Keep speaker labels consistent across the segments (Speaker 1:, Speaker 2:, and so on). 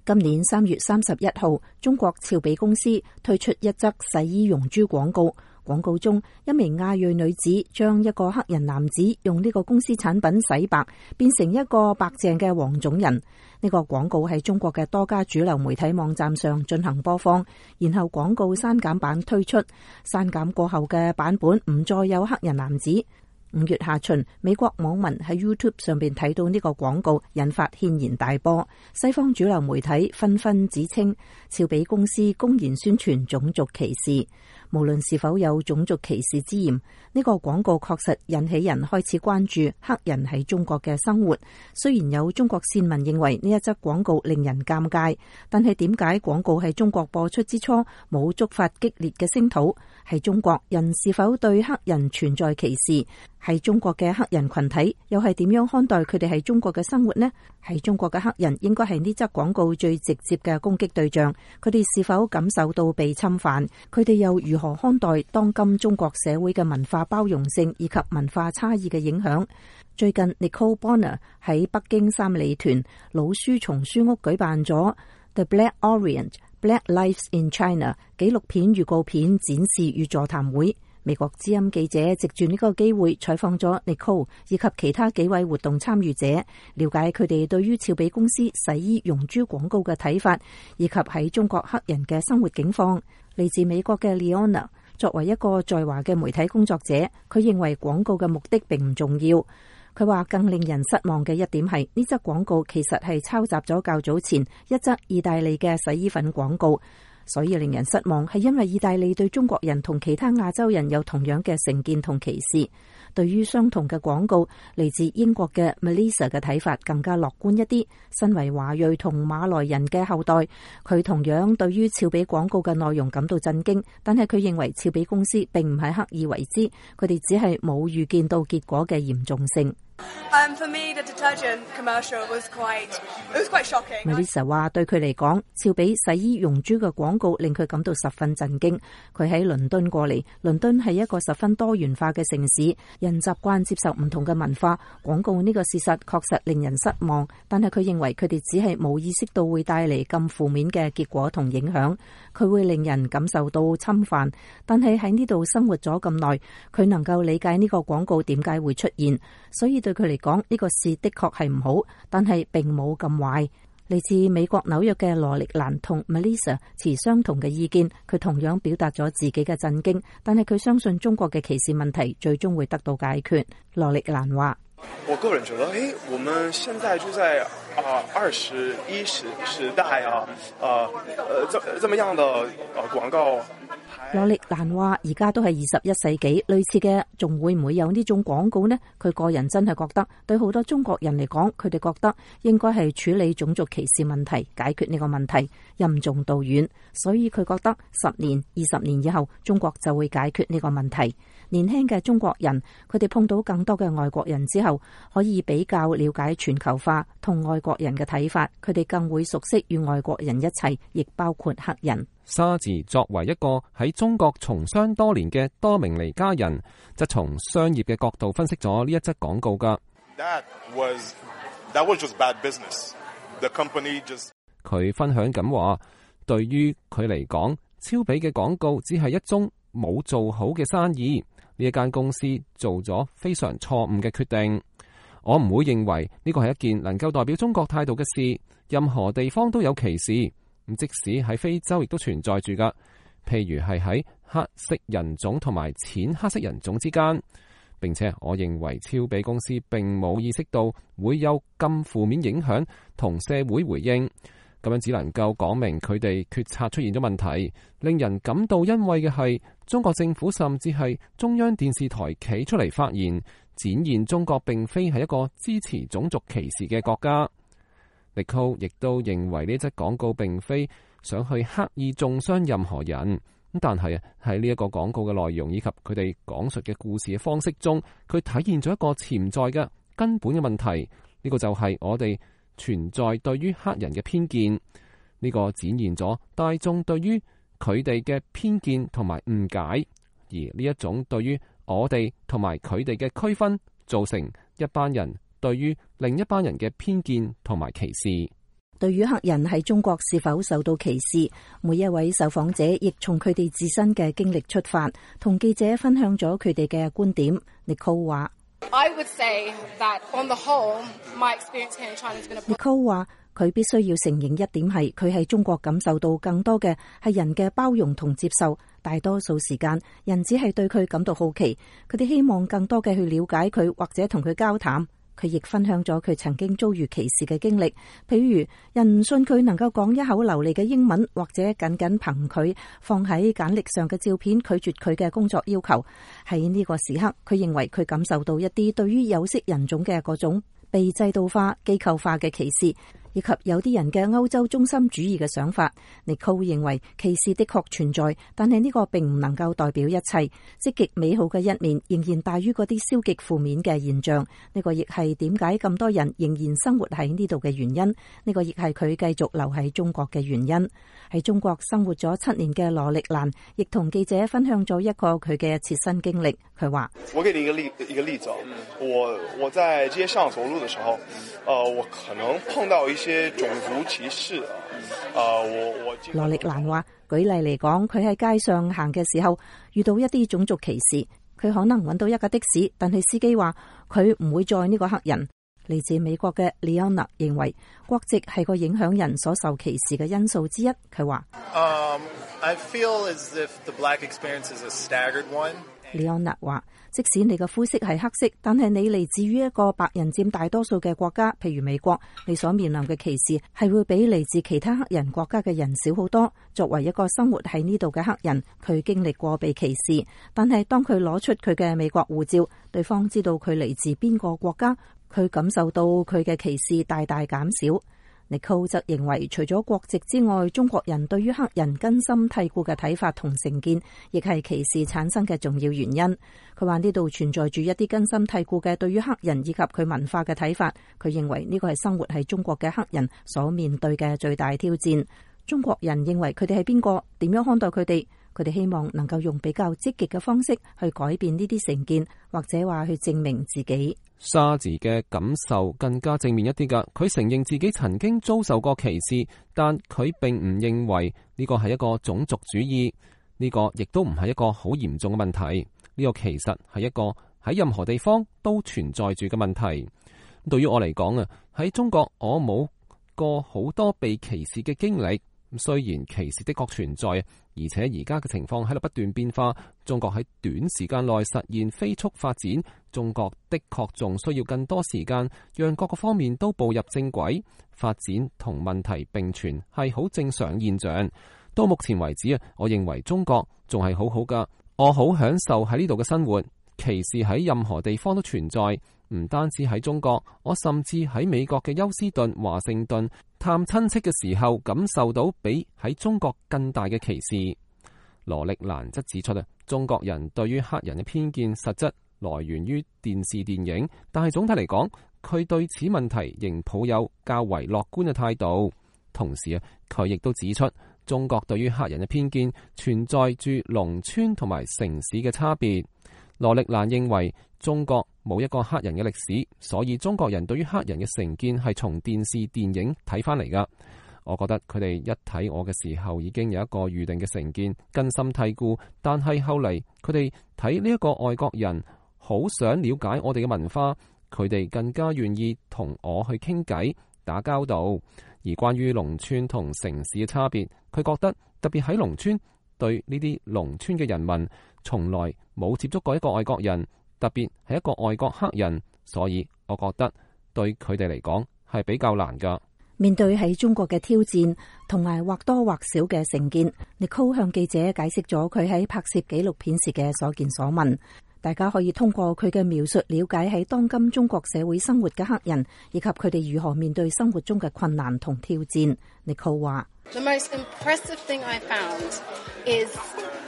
Speaker 1: 今年3月31號，中國峭比公司推出一則洗衣溶珠廣告。廣告中，一名亞裔女子將一個黑人男子用呢個公司產品洗白，變成一個白淨嘅黃種人。呢個廣告喺中國嘅多家主流媒體網站上進行播放，然後廣告刪減版推出。刪減過後嘅版本唔再有黑人男子。5月下旬，美國網民喺 YouTube 上邊睇到呢個廣告，引發軒然大波。西方主流媒體紛紛指稱峭比公司公然宣傳種族歧視。無論是否有種族歧視之嫌，呢個廣告確實引起人開始關注黑人喺中國嘅生活。雖然有中國線民認為呢一則廣告令人尷尬，但係點解廣告喺中國播出之初冇觸發激烈嘅聲討？喺中國，人是否對黑人存在歧視？喺中國嘅黑人群體又係點樣看待佢哋喺中國嘅生活呢？喺中國嘅黑人應該係呢則廣告最直接嘅攻擊對象，佢哋是否感受到被侵犯？佢哋又如何看待當今中國社會嘅文化包容性以及文化差異嘅影響？最近 Nicole Bonner 喺北京三里屯老書叢書屋舉辦咗 The Black Orient Black Lives in China 紀錄片預告片展示與座談會。美國之音記者藉住呢個機會採訪咗 Nicole 以及其他幾位活動參與者，了解佢哋對於峭比公司洗衣溶珠廣告嘅睇法，以及喺中國黑人嘅生活境況。嚟自美國嘅 Leona 作為一個在華嘅媒體工作者，佢認為廣告嘅目的並唔重要。佢話更令人失望嘅一點係呢則廣告其實係抄襲咗較早前一則意大利嘅洗衣粉廣告。所以令人失望係因為意大利對中國人同其他亞洲人有同樣嘅成見同歧視。對於相同嘅廣告，嚟自英國嘅 Melissa 嘅睇法更加樂觀一啲。身為華裔同馬來人嘅後代，佢同樣對於峭比廣告嘅內容感到震驚，但係佢認為峭比公司並唔係刻意為之，佢哋只係冇預見到結果嘅嚴重性。
Speaker 2: For me, the detergent commercial was quite shocking.
Speaker 1: Melissa 話對佢嚟講，峭比洗衣溶珠嘅廣告令佢感到十分震驚。佢喺倫敦過嚟，倫敦係一個十分多元化嘅城市，人習慣接受唔同嘅文化。廣告呢個事實確實令人失望，但係佢認為佢哋只係冇意識到會帶嚟咁負面嘅結果同影響。佢會令人感受到侵犯，但係喺呢度生活咗咁耐，佢能夠理解呢個廣告點解會出現，所以對佢嚟講呢個事的確係唔好，但係並冇咁壞。嚟自美國紐約嘅羅力蘭同 Melissa 持相同嘅意見，佢同樣表達咗自己嘅震驚，但係佢相信中國嘅歧視問題最終會得到解決。羅力蘭話：
Speaker 3: 我個人覺得，我們現在就在21時代這麼樣的廣告。
Speaker 1: 羅力蘭話：而家都係21世紀，類似嘅仲會唔會有呢種廣告呢？佢個人真係覺得，對好多中國人嚟講，佢哋覺得應該係處理種族歧視問題，解決呢個問題，任重道遠。所以佢覺得10年、20年以後，中國就會解決呢個問題。年輕嘅中國人，佢哋碰到更多嘅外國人之後，可以比較了解全球化同外國人嘅睇法，佢哋更會熟悉與外國人一齊，亦包括黑人。
Speaker 4: 沙治作為一個喺中國從商多年嘅多明尼加人，則從商業嘅角度分析咗呢一則廣告㗎。佢分享咁話，對於佢嚟講，峭比嘅廣告只係一宗冇做好嘅生意。呢一間公司做咗非常錯誤嘅決定。我唔會認為呢個係一件能夠代表中國態度嘅事。任何地方都有歧視，咁即使喺非洲亦都存在住㗎。譬如係喺黑色人種同埋淺黑色人種之間。並且我認為峭比公司並冇意識到會有咁負面影響同社會回應。咁樣只能夠講明佢哋決策出現咗問題。令人感到欣慰嘅係，中國政府甚至係中央電視台企出嚟發言，展現中國並非係一個支持種族歧視嘅國家。Nicole 亦都認為呢則廣告並非想去刻意中傷任何人。但係喺呢一個廣告嘅內容以及佢哋講述嘅故事嘅方式中，佢體現咗一個潛在嘅根本嘅問題。呢個就係我哋存在對於黑人嘅偏見。呢個展現咗大眾對於佢哋嘅偏見同埋誤解，而呢一種對於我哋同埋佢哋嘅區分，造成一班人對於另一班人嘅偏見同埋歧視。
Speaker 1: 對於黑人喺中國是否受到歧視，每一位受訪者亦從佢哋自身嘅經歷出發，同記者分享咗佢哋嘅觀點。Nicole 話
Speaker 2: I would say that on the whole, my experience here in China has been a
Speaker 1: Nicole 話佢必須要承認一點係，佢喺中國感受到更多嘅係人嘅包容同接受。大多數時間，人只係對佢感到好奇，佢哋希望更多嘅去了解佢或者同佢交談。佢亦分享咗佢曾經遭遇歧視嘅經歷，譬如人唔信佢能夠講一口流利嘅英文，或者僅僅憑佢放喺簡歷上嘅照片拒絕佢嘅工作要求。喺呢個時刻，佢認為佢感受到一啲對於有色人種嘅嗰種被制度化、機構化嘅歧視，以及有啲人嘅歐洲中心主義嘅想法。Nicole 認為歧視的確存在，但係呢個並唔能夠代表一切。積極美好嘅一面仍然大於嗰啲消極負面嘅現象。呢個亦係點解咁多人仍然生活喺呢度嘅原因。呢個亦係佢繼續留喺中國嘅原因。喺中國生活咗7年嘅羅力蘭，亦同記者分享咗一個佢嘅切身經歷。佢話：
Speaker 3: 我給你一個例子，我在街上走路的時候，我可能碰到一些種族歧視。
Speaker 1: 羅力蘭話：舉例嚟講，佢喺街上行嘅時候遇到一啲種族歧視，佢可能揾到一架的士，但係司機話佢唔會載呢個黑人。嚟自美國嘅 Leona 認為國籍係個影響人所受歧視嘅因素之一。佢話
Speaker 5: I feel as if the black experience is a staggered one.
Speaker 1: Leona 話，即使你嘅膚色係黑色，但係你嚟自於一個白人佔大多數嘅國家，譬如美國，你所面臨嘅歧視係會比嚟自其他黑人國家嘅人少好多。作為一個生活喺呢度嘅黑人，佢經歷過被歧視，但係當佢攞出佢嘅美國護照，對方知道佢嚟自邊個國家，佢感受到佢嘅歧視大大減少。Nicole 則認為，除咗國籍之外，中國人對於黑人根深蒂固嘅睇法同成見，亦係歧視產生嘅重要原因。佢話呢度存在住一啲根深蒂固嘅對於黑人以及佢文化嘅睇法。佢認為呢個係生活喺中國嘅黑人所面對嘅最大挑戰。中國人認為佢哋係邊個？點樣看待佢哋？佢哋希望能夠用比較積極嘅方式去改變呢啲成見，或者話去證明自己。
Speaker 4: 沙治嘅感受更加正面一啲㗎，佢承認自己曾經遭受過歧視，但佢並唔認為呢個係一個種族主義，呢個亦都唔係一個好嚴重嘅問題。呢個其實係一個喺任何地方都存在住嘅問題。對於我嚟講啊，喺中國我冇過好多被歧視嘅經歷。雖然歧視的確存在，而且而家嘅情況喺度不斷變化。中國喺短時間內實現飛速發展，中國的確仲需要更多時間，讓各個方面都步入正軌。發展同問題並存係好正常現象。到目前為止啊，我認為中國仲係好好㗎，我好享受喺呢度嘅生活。歧視喺任何地方都存在，唔單止喺中國，我甚至喺美國嘅休斯頓、華盛頓探親戚嘅時候，感受到比喺中國更大嘅歧視。羅力蘭則指出啊，中國人對於黑人嘅偏見實質來源於電視電影，但係總體嚟講，佢對此問題仍抱有較為樂觀嘅態度。同時啊，佢亦都指出，中國對於黑人嘅偏見存在住農村同埋城市嘅差別。羅力蘭認為中國冇一個黑人嘅歷史，所以中國人對於黑人嘅成見係從電視電影睇翻嚟噶。我覺得佢哋一睇我嘅時候已經有一個預定嘅成見，根深蒂固，但係後嚟佢哋睇呢一個外國人好想了解我哋嘅文化，佢哋更加願意同我去傾偈打交道。而關於農村同城市嘅差別，佢覺得特別喺農村，對呢啲農村嘅人民從來冇接觸過一個外國人，特別係一個外國黑人，所以我覺得對佢哋嚟講係比較難噶。
Speaker 1: 面對喺中國嘅挑戰同埋或多或少嘅成見，Nicole向記者解釋咗佢喺拍攝紀錄片時嘅所見所聞。大家可以通過佢嘅描述了解喺當今中國社會生活嘅黑人，以及佢哋如何面對生活中嘅困難同挑戰。Nicole 話：
Speaker 2: The most impressive thing I found is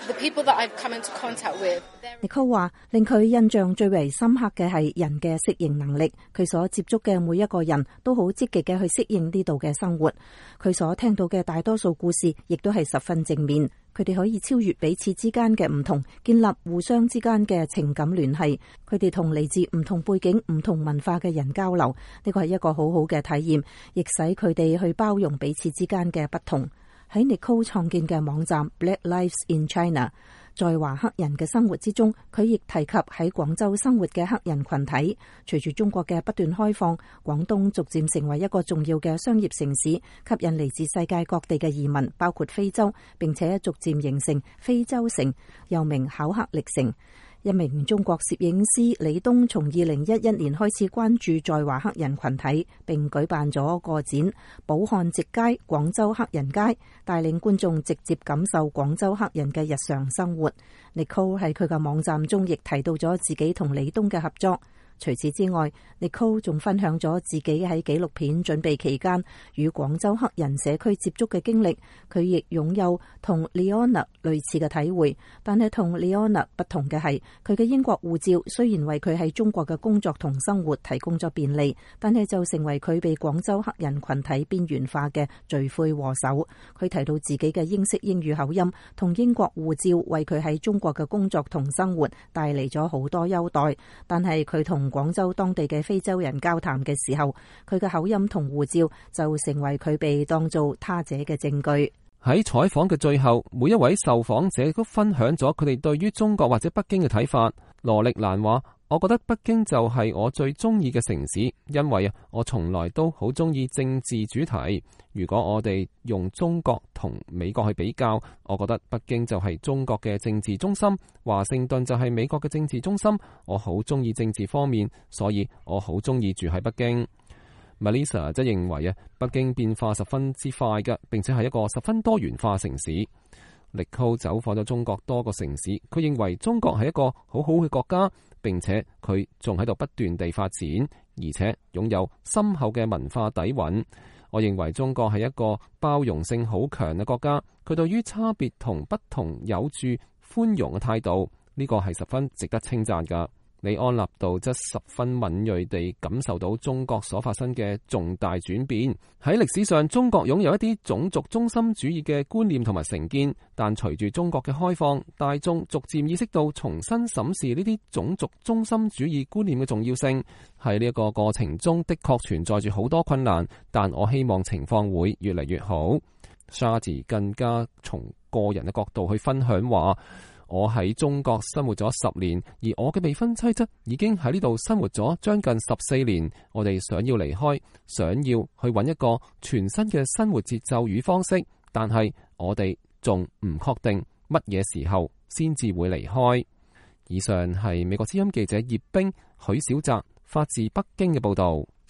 Speaker 6: The people that I've come into contact with,
Speaker 1: Nicole 話令佢印象最為深刻嘅係人嘅適應能力，佢所接觸嘅每一個人都好積極嘅去適應呢度嘅生活，佢所聽到嘅大多數故事亦都係十分正面，佢哋可以超越彼此之間嘅唔同，建立互相之間嘅情感聯繫，佢哋同嚟自唔同背景、唔同文化嘅人交流，呢個係一個好好嘅體驗，亦使佢哋去包容彼此之間嘅不同。喺 Nicole 創建嘅網站 Black Lives in China， 在華黑人嘅生活之中，佢亦提及喺廣州生活嘅黑人群體。隨住中國嘅不斷開放，廣東逐漸成為一個重要嘅商業城市，吸引嚟自世界各地嘅移民，包括非洲，並且逐漸形成非洲城，又名巧克力城。一名中國攝影師李東從2011年開始關注在華黑人群體，並舉辦咗個展寶漢直街廣州黑人街，帶領觀眾直接感受廣州黑人嘅日常生活。Nicole 喺佢嘅網站中亦提到咗自己同李東嘅合作。除此之外， Nicole 仲分享咗自己喺紀錄片準備期間與廣州黑人社區接觸嘅經歷。佢亦擁有同 Leona 類似嘅體會，但係同 Leona 不同嘅係，佢嘅英國護照雖然為佢喺中國嘅工作同生活提供咗便利，但係就成為佢被廣州黑人群體邊緣化嘅罪魁禍首。佢提到自己嘅英式英語口音同英國護照為佢喺中國嘅工作同生活帶嚟咗好多優待，但係佢同廣州當地嘅非洲人交談嘅時候，佢嘅口音同護照就成為佢被當做他者嘅證據。
Speaker 4: 喺採訪嘅最後，每一位受訪者都分享咗佢哋對於中國或者北京嘅睇法。羅力蘭話：我覺得北京就係我最中意嘅城市，因為我從來都好中意政治主題。如果我哋用中國同美國去比較，我覺得北京就係中國嘅政治中心，華盛頓就係美國嘅政治中心。我好中意政治方面，所以我好中意住喺北京。Melissa 則認為北京變化十分之快嘅，並且係一個十分多元化城市。Nicole 走訪咗中國多個城市，佢認為中國係一個好好嘅國家，並且佢仲喺度不斷地發展，而且擁有深厚嘅文化底蘊。我認為中國係一個包容性好強嘅國家，佢對於差別同不同有住寬容嘅態度，呢個係十分值得稱讚㗎。李安納度則十分敏銳地感受到中國所發生嘅重大轉變。喺歷史上，中國擁有一啲種族中心主義嘅觀念同埋成見，但隨住中國嘅開放，大眾逐漸意識到重新審視呢啲種族中心主義觀念嘅重要性。喺呢一個過程中的確存在住好多困難，但我希望情況會越嚟越好。Shadi 更加從個人嘅角度去分享話：我喺中國生活咗10年，而我嘅未婚妻則已經喺呢度生活咗將近14年。我哋想要離開，想要去揾一個全新嘅生活節奏與方式，但係我哋仲唔確定乜嘢時候先至會離開。以上係美國之音記者葉冰、許小澤發自北京嘅報道。